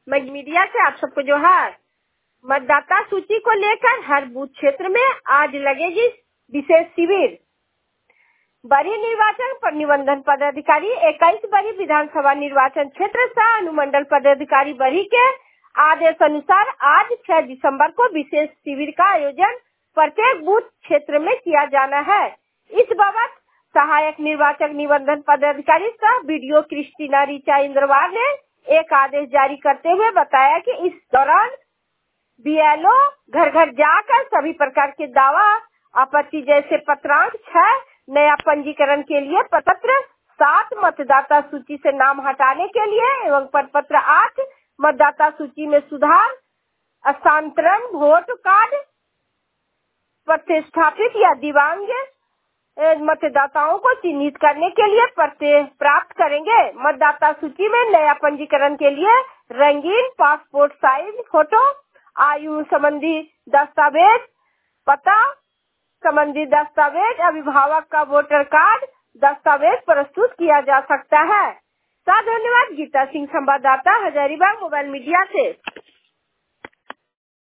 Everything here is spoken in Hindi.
मीडिया से आप सबको जो है मतदाता सूची को लेकर हर बूथ क्षेत्र में आज लगेगी विशेष शिविर। वरीय निर्वाचन पर निबंधन पदाधिकारी 21 बरी विधानसभा निर्वाचन क्षेत्र सह अनुमंडल पदाधिकारी बरी के आदेश अनुसार आज 6 दिसंबर को विशेष शिविर का आयोजन प्रत्येक बूथ क्षेत्र में किया जाना है। इस बाबत सहायक निर्वाचक निबंधन पदाधिकारी सह बीडीओ क्रिस्टीना रिचा इंद्रवार ने एक आदेश जारी करते हुए बताया कि इस दौरान बीएलओ घर घर जाकर सभी प्रकार के दावा आपत्ति जैसे पत्रांक 6 नया पंजीकरण के लिए पत्र 7 मतदाता सूची से नाम हटाने के लिए एवं पत्र 8 मतदाता सूची में सुधार हस्तांतरण वोट कार्ड प्रतिष्ठापित या दिव्यांग मतदाताओं को चिन्हित करने के लिए प्राप्त करेंगे। मतदाता सूची में नया पंजीकरण के लिए रंगीन पासपोर्ट साइज फोटो, आयु संबंधी दस्तावेज, पता संबंधी दस्तावेज, अभिभावक का वोटर कार्ड दस्तावेज प्रस्तुत किया जा सकता है। धन्यवाद। गीता सिंह, संवाददाता, हजारीबाग मोबाइल मीडिया से।